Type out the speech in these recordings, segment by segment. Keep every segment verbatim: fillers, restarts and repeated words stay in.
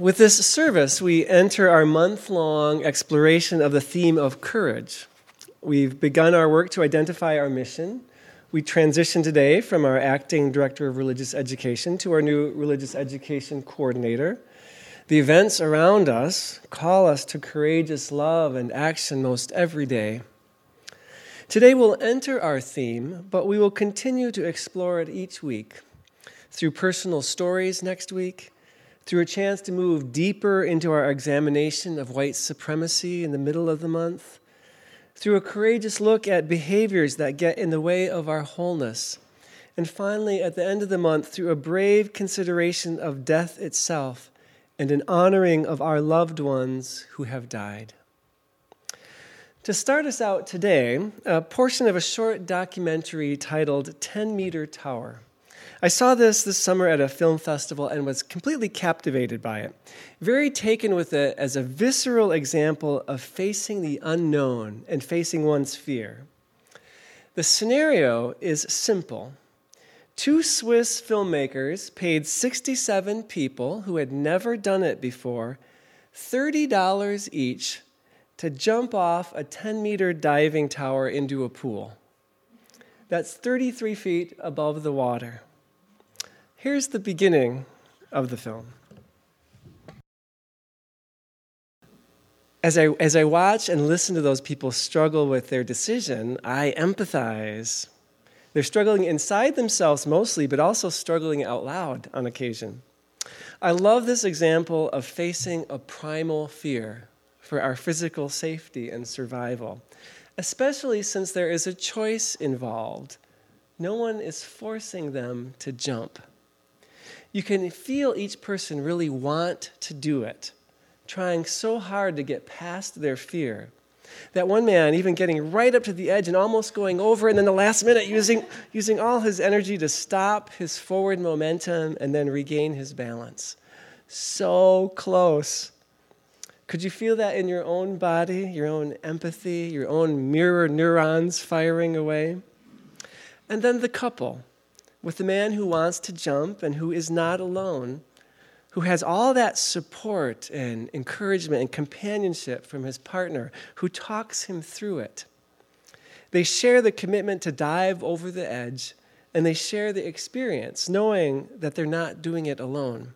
With this service, we enter our month-long exploration of the theme of courage. We've begun our work to identify our mission. We transition today from our acting director of religious education to our new religious education coordinator. The events around us call us to courageous love and action most every day. Today we'll enter our theme, but we will continue to explore it each week through personal stories next week, through a chance to move deeper into our examination of white supremacy in the middle of the month, through a courageous look at behaviors that get in the way of our wholeness, and finally, at the end of the month, through a brave consideration of death itself and an honoring of our loved ones who have died. To start us out today, a portion of a short documentary titled ten meter Tower. I saw this this summer at a film festival and was completely captivated by it, very taken with it as a visceral example of facing the unknown and facing one's fear. The scenario is simple. Two Swiss filmmakers paid sixty-seven people who had never done it before thirty dollars each to jump off a ten meter diving tower into a pool. That's thirty-three feet above the water. Here's the beginning of the film. As I, as I watch and listen to those people struggle with their decision, I empathize. They're struggling inside themselves mostly, but also struggling out loud on occasion. I love this example of facing a primal fear for our physical safety and survival, especially since there is a choice involved. No one is forcing them to jump. You can feel each person really want to do it, trying so hard to get past their fear. That one man even getting right up to the edge and almost going over, and then the last minute using, using all his energy to stop his forward momentum and then regain his balance. So close. Could you feel that in your own body, your own empathy, your own mirror neurons firing away? And then the couple, with the man who wants to jump and who is not alone, who has all that support and encouragement and companionship from his partner, who talks him through it. They share the commitment to dive over the edge, and they share the experience, knowing that they're not doing it alone.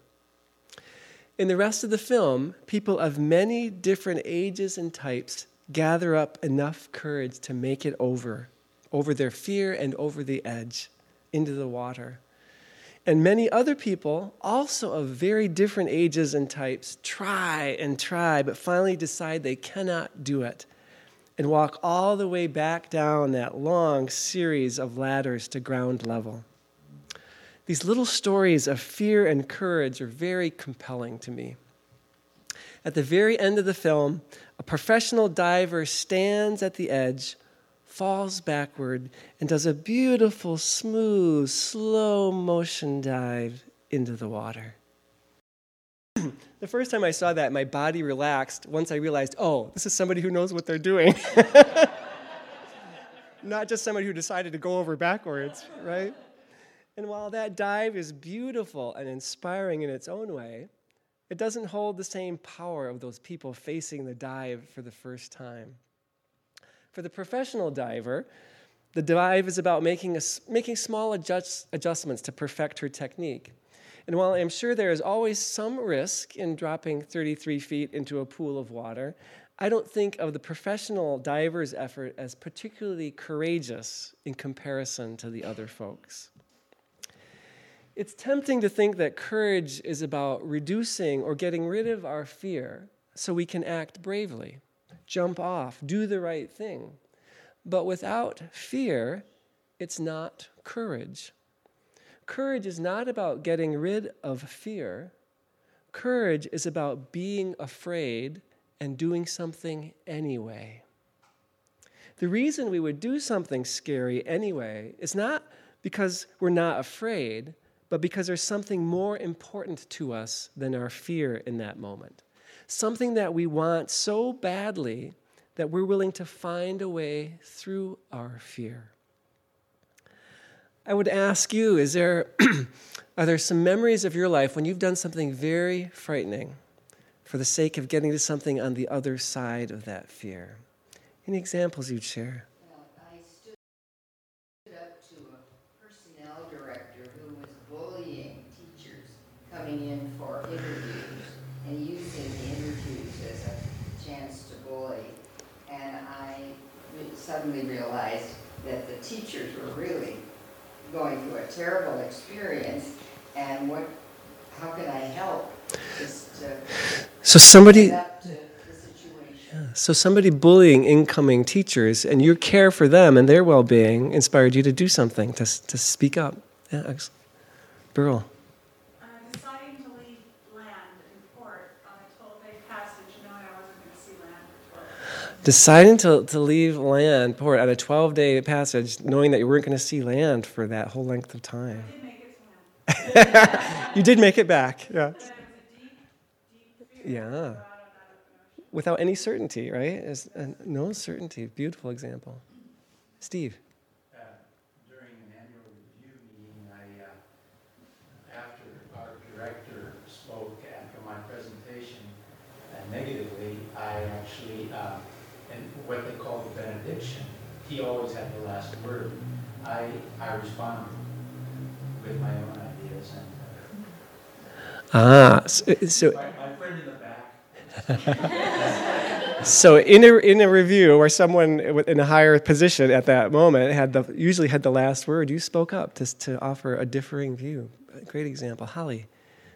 In the rest of the film, people of many different ages and types gather up enough courage to make it over, over their fear and over the edge, into the water. And many other people, also of very different ages and types, try and try, but finally decide they cannot do it and walk all the way back down that long series of ladders to ground level. These little stories of fear and courage are very compelling to me. At the very end of the film, a professional diver stands at the edge, falls backward, and does a beautiful, smooth, slow motion dive into the water. The first time I saw that, my body relaxed once I realized, oh, this is somebody who knows what they're doing. Not just somebody who decided to go over backwards, right? And while that dive is beautiful and inspiring in its own way, it doesn't hold the same power of those people facing the dive for the first time. For the professional diver, the dive is about making, a, making small adjust, adjustments to perfect her technique. And while I'm sure there is always some risk in dropping thirty-three feet into a pool of water, I don't think of the professional diver's effort as particularly courageous in comparison to the other folks. It's tempting to think that courage is about reducing or getting rid of our fear so we can act bravely, jump off, do the right thing. But without fear, it's not courage. Courage is not about getting rid of fear. Courage is about being afraid and doing something anyway. The reason we would do something scary anyway is not because we're not afraid, but because there's something more important to us than our fear in that moment. Something that we want so badly that we're willing to find a way through our fear. I would ask you, is there, are there some memories of your life when you've done something very frightening, for the sake of getting to something on the other side of that fear. Any examples you'd share? Well, I stood up to a personnel director who was bullying teachers coming in for interviews and using the interviews as a chance to bully. And I suddenly realized that the teachers were really going through a terrible experience, and what, how can I help just to So somebody, get up to the situation? so somebody bullying incoming teachers, and your care for them and their well-being inspired you to do something, to to speak up. Yeah, excellent. Burl. Uh, deciding to leave land in port on a twelve-day passage, knowing I wasn't going to see land for twelve days. Deciding to, to leave land, port, on a twelve-day passage, knowing that you weren't going to see land for that whole length of time. I did make it to land. You did make it back, yeah. But it was a deep, deep fear Yeah. to go out on that open ocean. Without any certainty, right? As, uh, no certainty. Beautiful example. Steve. Uh, during an annual review meeting, I, uh, after our director spoke after my presentation uh, negatively, I actually, uh, in what they call the benediction, he always had the last word. I, I responded with my own ideas. And Ah, so, so my, my friend in the back. So in a, in a review where someone in a higher position at that moment had the usually had the last word, you spoke up to to offer a differing view. A great example. Holly.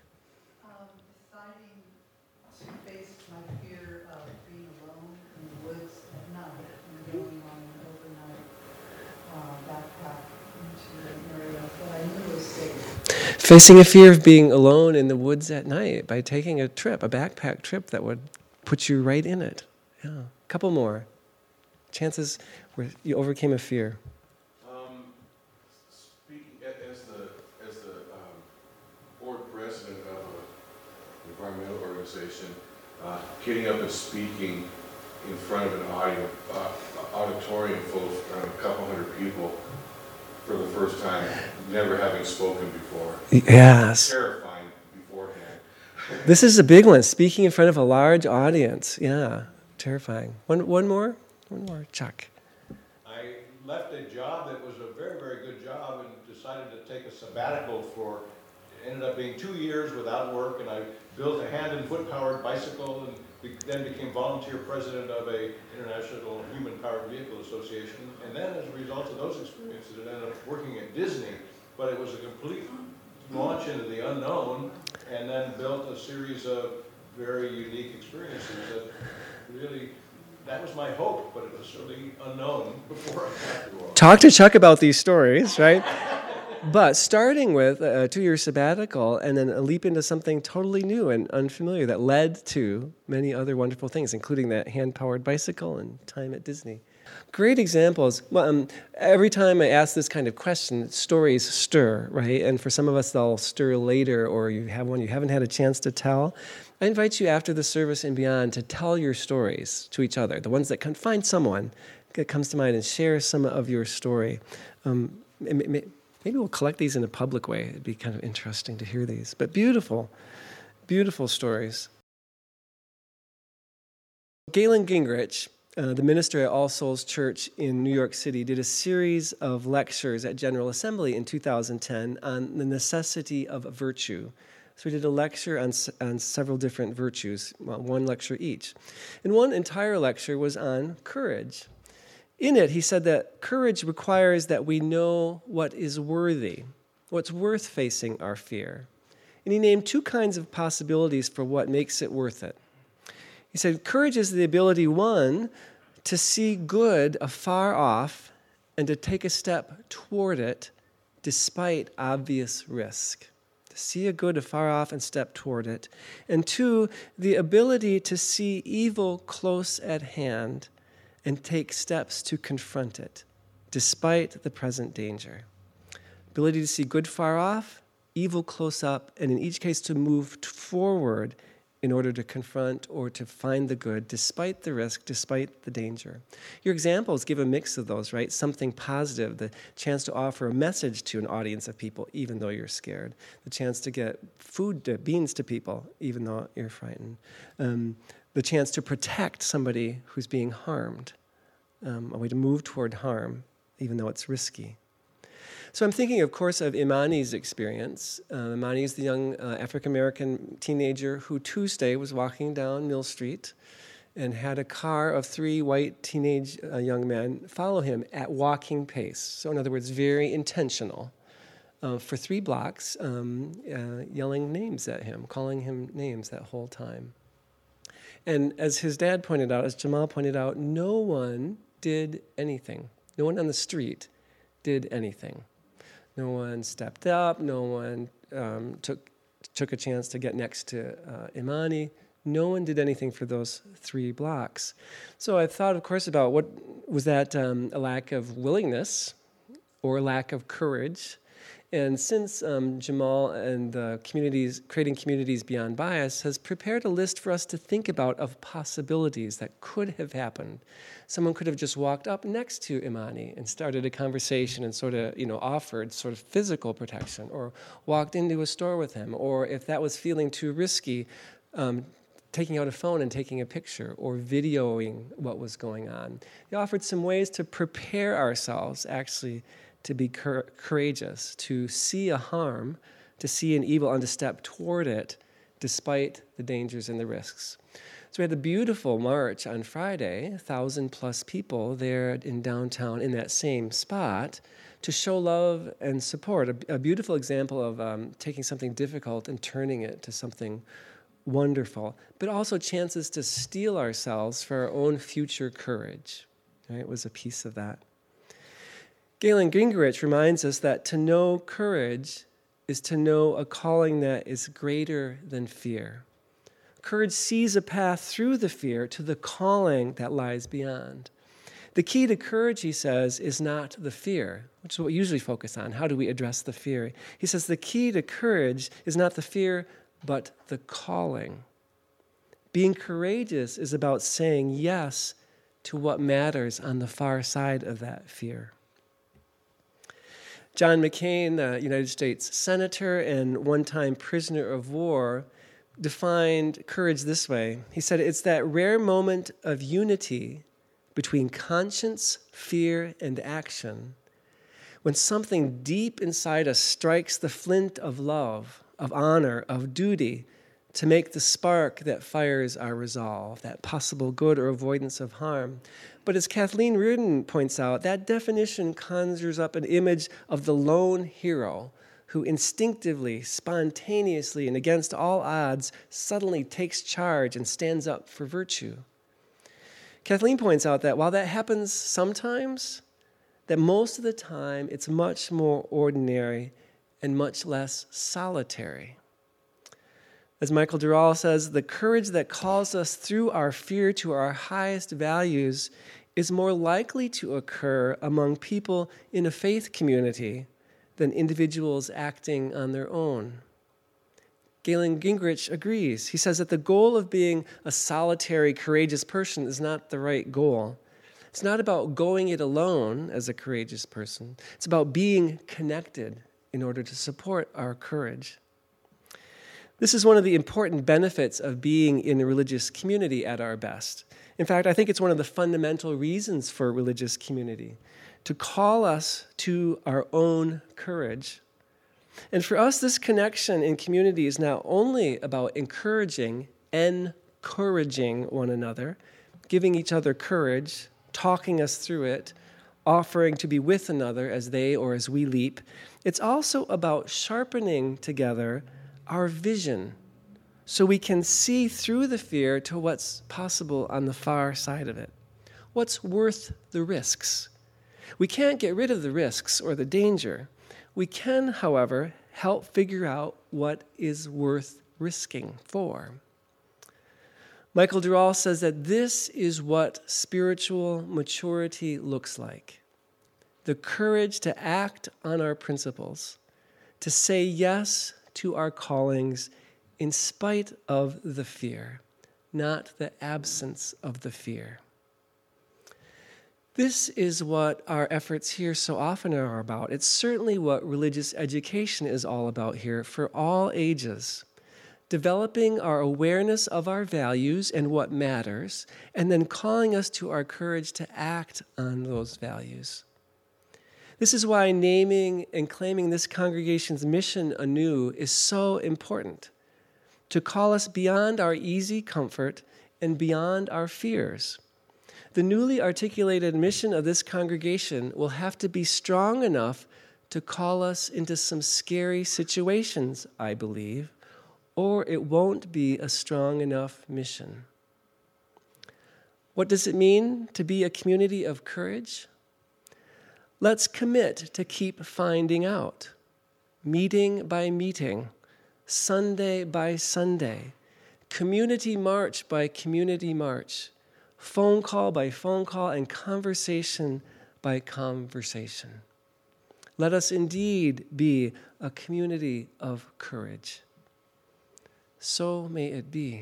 Um, deciding to face my fear of being alone in the woods at night and going on an overnight uh, backpack into an area that I knew was safe. Facing a fear of being alone in the woods at night by taking a trip, a backpack trip that would put you right in it. Yeah, a couple more. Chances where you overcame a fear. Um, speaking a- as the as the um, board president of an environmental organization, uh, getting up and speaking in front of an audio uh, auditorium full of uh, a couple hundred people for the first time, never having spoken before. Yes. Terrifying beforehand. This is a big one. Speaking in front of a large audience. Yeah, terrifying. One, one more. One more. Chuck. I left a job that was a very, very good job and decided to take a sabbatical for, it ended up being two years without work, and I built a hand and foot powered bicycle and be, then became volunteer president of a International Human Powered Vehicle Association. And then as a result of those experiences, it ended up working at Disney, but it was a complete launch into the unknown, and then built a series of very unique experiences that really, that was my hope, but it was certainly unknown before I got to all. Talk to Chuck about these stories, right? But starting with a two-year sabbatical and then a leap into something totally new and unfamiliar that led to many other wonderful things, including that hand-powered bicycle and time at Disney. Great examples. Well, um, every time I ask this kind of question, stories stir, right? And for some of us, they'll stir later, or you have one you haven't had a chance to tell. I invite you after the service and beyond to tell your stories to each other, the ones that can find someone that comes to mind and share some of your story. Um, maybe we'll collect these in a public way. It'd be kind of interesting to hear these. But beautiful, beautiful stories. Galen Gingrich, Uh, the minister at All Souls Church in New York City, did a series of lectures at General Assembly in two thousand ten on the necessity of virtue. So he did a lecture on, on several different virtues, well, one lecture each. And one entire lecture was on courage. In it, he said that courage requires that we know what is worthy, what's worth facing our fear. And he named two kinds of possibilities for what makes it worth it. He said, courage is the ability, one, to see good afar off and to take a step toward it despite obvious risk. To see a good afar off and step toward it. And two, the ability to see evil close at hand and take steps to confront it despite the present danger. Ability to see good far off, evil close up, and in each case to move forward in order to confront or to find the good despite the risk, despite the danger. Your examples give a mix of those, right? Something positive, the chance to offer a message to an audience of people even though you're scared, the chance to get food, to, beans to people even though you're frightened, um, the chance to protect somebody who's being harmed, um, a way to move toward harm even though it's risky. So I'm thinking, of course, of Imani's experience. Uh, Imani is the young uh, African-American teenager who Tuesday was walking down Mill Street and had a car of three white teenage uh, young men follow him at walking pace. So in other words, very intentional uh, for three blocks, um, uh, yelling names at him, calling him names that whole time. And as his dad pointed out, as Jamal pointed out, no one did anything. No one on the street did anything. No one stepped up. No one um, took took a chance to get next to uh, Imani. No one did anything for those three blocks. So I thought, of course, about what was that um, a lack of willingness or a lack of courage. And since um, Jamal and the communities, Creating Communities Beyond Bias, has prepared a list for us to think about of possibilities that could have happened. Someone could have just walked up next to Imani and started a conversation and sort of, you know, offered sort of physical protection, or walked into a store with him, or if that was feeling too risky, um, taking out a phone and taking a picture, or videoing what was going on. They offered some ways to prepare ourselves, actually, to be cur- courageous, to see a harm, to see an evil and to step toward it despite the dangers and the risks. So we had the beautiful march on Friday, a thousand plus people there in downtown in that same spot to show love and support, a, a beautiful example of um, taking something difficult and turning it to something wonderful, but also chances to steel ourselves for our own future courage. Right? It was a piece of that. Galen Gingrich reminds us that to know courage is to know a calling that is greater than fear. Courage sees a path through the fear to the calling that lies beyond. The key to courage, he says, is not the fear, which is what we usually focus on. How do we address the fear? He says the key to courage is not the fear, but the calling. Being courageous is about saying yes to what matters on the far side of that fear. John McCain, the United States Senator and one-time prisoner of war, defined courage this way. He said, it's that rare moment of unity between conscience, fear, and action, when something deep inside us strikes the flint of love, of honor, of duty, to make the spark that fires our resolve, that possible good or avoidance of harm. But as Kathleen Reardon points out, that definition conjures up an image of the lone hero who instinctively, spontaneously, and against all odds, suddenly takes charge and stands up for virtue. Kathleen points out that while that happens sometimes, that most of the time it's much more ordinary and much less solitary. As Michael Durall says, the courage that calls us through our fear to our highest values is more likely to occur among people in a faith community than individuals acting on their own. Galen Gingrich agrees. He says that the goal of being a solitary, courageous person is not the right goal. It's not about going it alone as a courageous person. It's about being connected in order to support our courage. This is one of the important benefits of being in a religious community at our best. In fact, I think it's one of the fundamental reasons for religious community, to call us to our own courage. And for us, this connection in community is not only about encouraging, encouraging one another, giving each other courage, talking us through it, offering to be with another as they or as we leap. It's also about sharpening together our vision so we can see through the fear to what's possible on the far side of it. What's worth the risks? We can't get rid of the risks or the danger. We can, however, help figure out what is worth risking for. Michael Durall says that this is what spiritual maturity looks like. The courage to act on our principles, to say yes to our callings, in spite of the fear, not the absence of the fear. This is what our efforts here so often are about. It's certainly what religious education is all about here for all ages. Developing our awareness of our values and what matters, and then calling us to our courage to act on those values. This is why naming and claiming this congregation's mission anew is so important, to call us beyond our easy comfort and beyond our fears. The newly articulated mission of this congregation will have to be strong enough to call us into some scary situations, I believe, or it won't be a strong enough mission. What does it mean to be a community of courage? Let's commit to keep finding out, meeting by meeting, Sunday by Sunday, community march by community march, phone call by phone call, and conversation by conversation. Let us indeed be a community of courage. So may it be.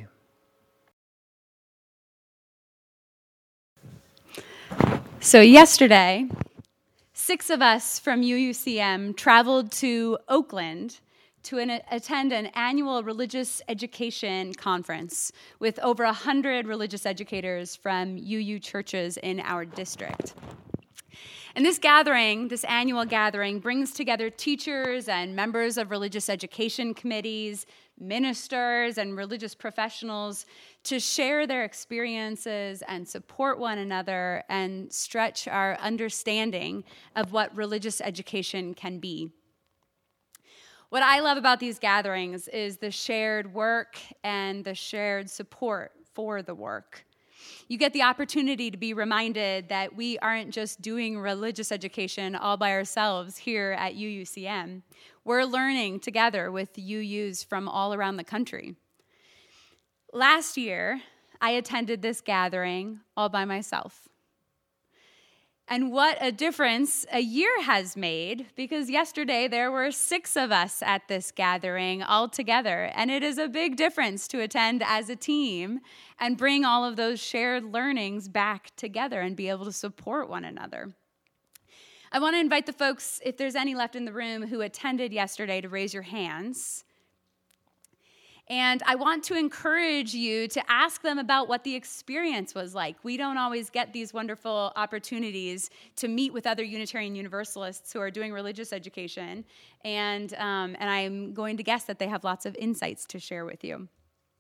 So yesterday, six of us from U U C M traveled to Oakland to an, attend an annual religious education conference with over one hundred religious educators from U U churches in our district. And this gathering, this annual gathering, brings together teachers and members of religious education committees, ministers and religious professionals to share their experiences and support one another and stretch our understanding of what religious education can be. What I love about these gatherings is the shared work and the shared support for the work. You get the opportunity to be reminded that we aren't just doing religious education all by ourselves here at U U C M. We're learning together with U Us from all around the country. Last year, I attended this gathering all by myself. And what a difference a year has made, because yesterday there were six of us at this gathering all together, and it is a big difference to attend as a team and bring all of those shared learnings back together and be able to support one another. I want to invite the folks, if there's any left in the room who attended yesterday, to raise your hands. And I want to encourage you to ask them about what the experience was like. We don't always get these wonderful opportunities to meet with other Unitarian Universalists who are doing religious education, and, um, and I'm going to guess that they have lots of insights to share with you.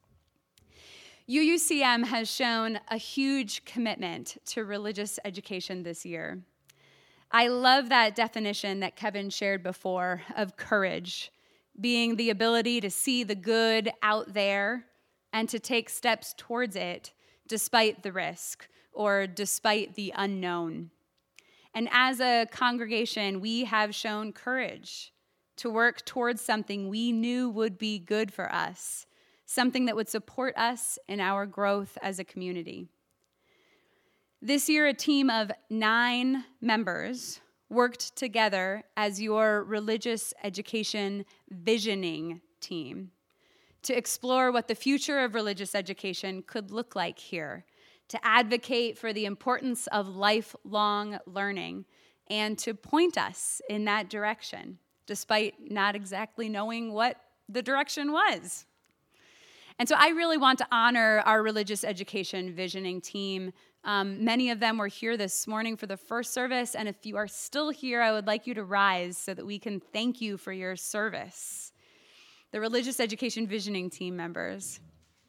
U U C M has shown a huge commitment to religious education this year. I love that definition that Kevin shared before of courage, being the ability to see the good out there and to take steps towards it despite the risk or despite the unknown. And as a congregation, we have shown courage to work towards something we knew would be good for us, something that would support us in our growth as a community. This year, a team of nine members worked together as your religious education visioning team to explore what the future of religious education could look like here, to advocate for the importance of lifelong learning, and to point us in that direction, despite not exactly knowing what the direction was. And so I really want to honor our religious education visioning team. Um, many of them were here this morning for the first service, and if you are still here, I would like you to rise so that we can thank you for your service. The religious education visioning team members.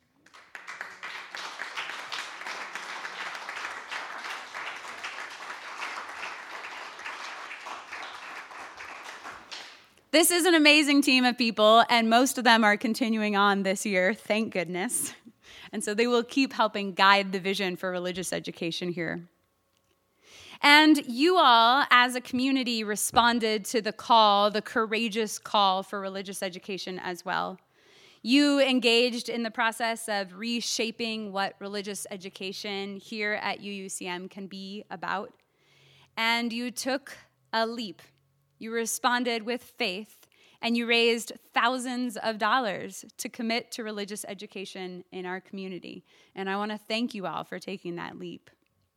This is an amazing team of people, and most of them are continuing on this year, thank goodness. And so they will keep helping guide the vision for religious education here. And you all, as a community, responded to the call, the courageous call for religious education as well. You engaged in the process of reshaping what religious education here at U U C M can be about. And you took a leap. You responded with faith and you raised thousands of dollars to commit to religious education in our community. And I want to thank you all for taking that leap.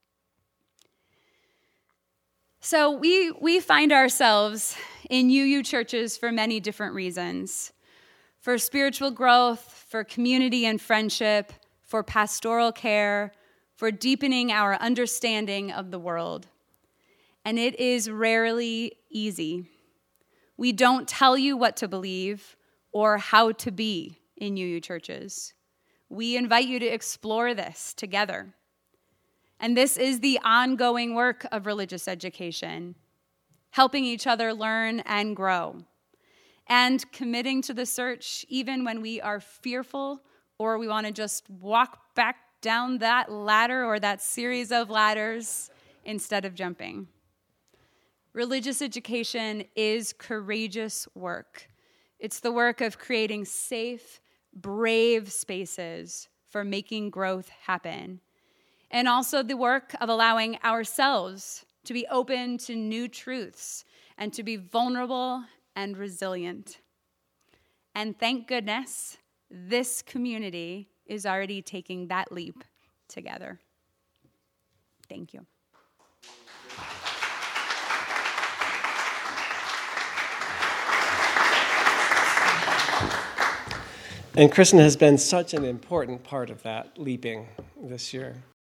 So we, we find ourselves in U U churches for many different reasons. For spiritual growth, for community and friendship, for pastoral care, for deepening our understanding of the world. And it is rarely easy. We don't tell you what to believe or how to be in U U churches. We invite you to explore this together. And this is the ongoing work of religious education, helping each other learn and grow, and committing to the search even when we are fearful or we want to just walk back down that ladder or that series of ladders instead of jumping. Religious education is courageous work. It's the work of creating safe, brave spaces for making growth happen. And also the work of allowing ourselves to be open to new truths and to be vulnerable and resilient. And thank goodness, this community is already taking that leap together. Thank you. And Kristen has been such an important part of that leaping this year.